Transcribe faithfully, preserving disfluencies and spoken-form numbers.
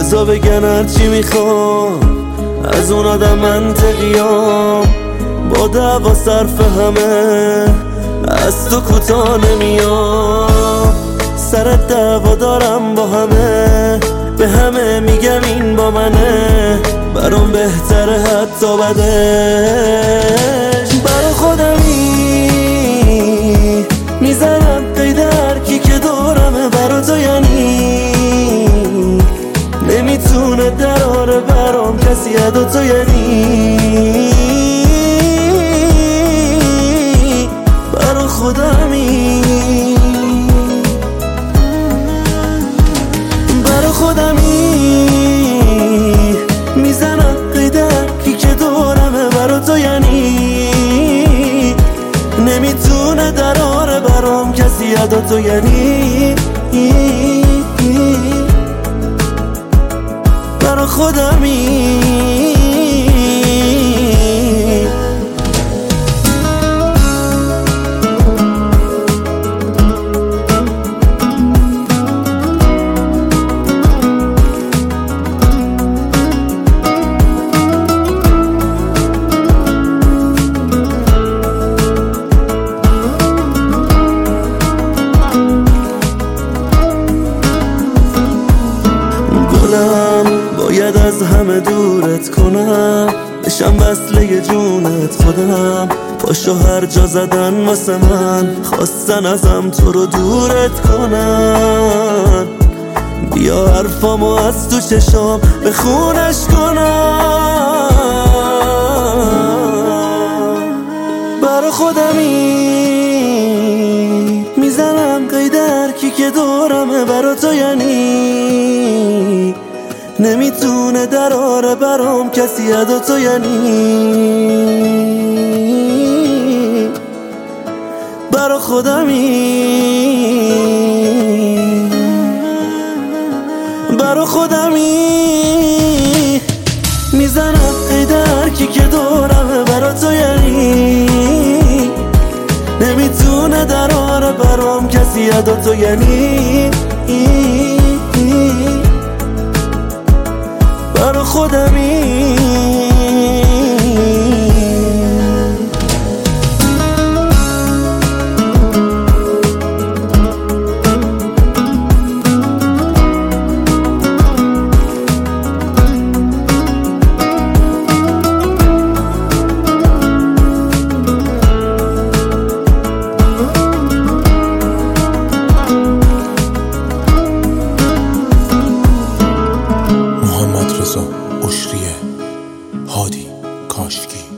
بزا بگن هرچی میخوام، از اون آدم منطقیام، با دعوا صرف همه از تو کوتاه نمیام. سرت دعوا دارم با همه، به همه میگم این با منه، برام بهتره حتی بدش. برا خودمی میزنم قید هر کی که دورمه، برا تو یعنی نمیتونه دراره برام کسی ادا تو یعنی. برا خودمی برا خودمی میزنم قید هر کی که دورمه، برا تو یعنی نمیتونه دراره برام کسی ادا تو یعنی. برا خودمی باید از همه دورت کنم، بشم وصله جونت خودم. پاشو هر جا زدن واسه من، خواستن ازم تو رو دورت کنن. بیا حرفامو از تو چشام به خونش کنم. برا خودمی میزنم قید هر کی که دورمه، برا تو یعنی نمیتونه دراره برام کسی ادا تو یعنی. برا خودمی برا خودمی میزنم قید هر کی که دورمه، برا تو یعنی نمیتونه دراره برام کسی ادا تو یعنی. برا خودمی اشقیه هادی کاشکی.